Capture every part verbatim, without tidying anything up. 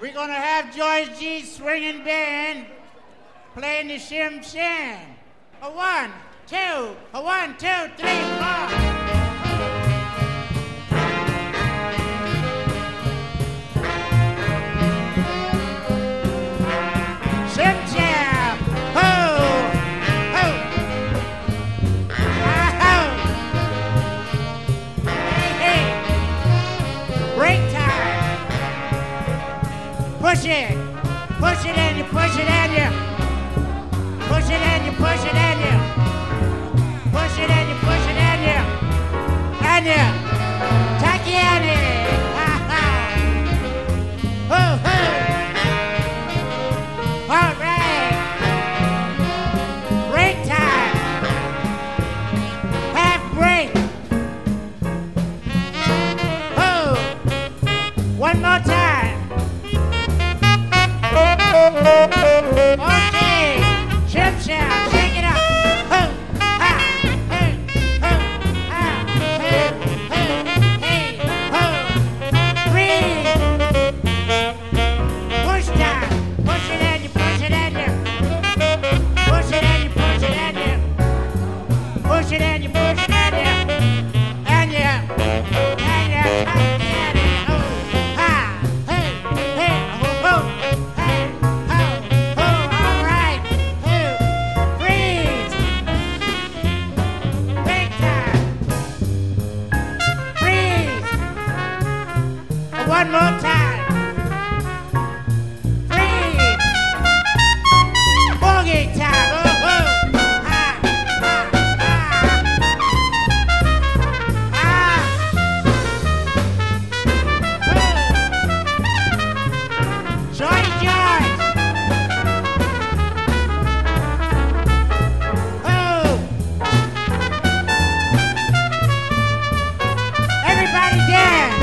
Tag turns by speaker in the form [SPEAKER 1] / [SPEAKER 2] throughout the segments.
[SPEAKER 1] We're gonna have George G. Swinging Band playing the shim sham. A one, two, a one, two, three, four. Shim sham, ho, ho, ah, ho. Hey, hey, break time. Push it, push it and you push it and you. Push it and you push it and you. Push it and you push it and you. And you. Tacky and you. Ha ha. Hoo hoo. All right. Break time. Half break. Hoo. One more time. Okay. Shim sham, shake it up. Hoo, ha, hey, hoo, ha, hey, hoo, hey, hoo. Breathe. Push down. Push it and you push it and you. Push it and you push it and you. Push it and you push it and you. And you. And you. And you. Hoo, ha, hey, hey, hoo, hoo. One more time. Freeze. Boogie time. Oh, oh. Ah, ah, ah. Ah. Oh. Joy, joy. Oh. Everybody dance.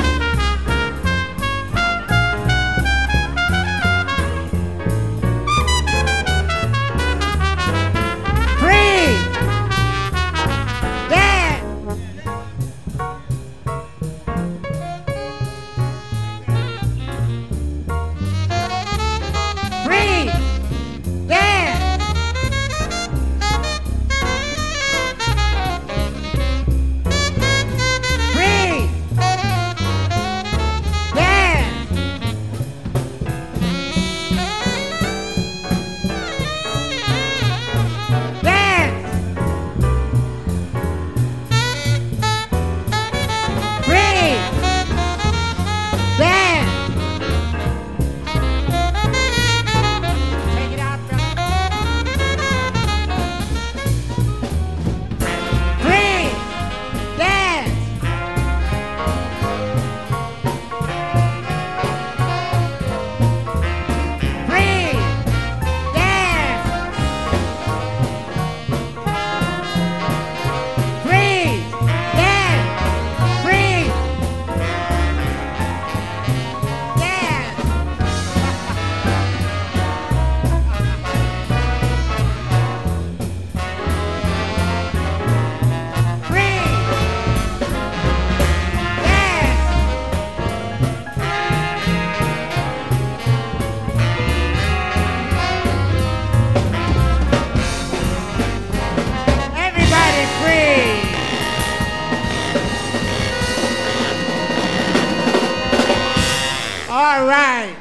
[SPEAKER 1] All right.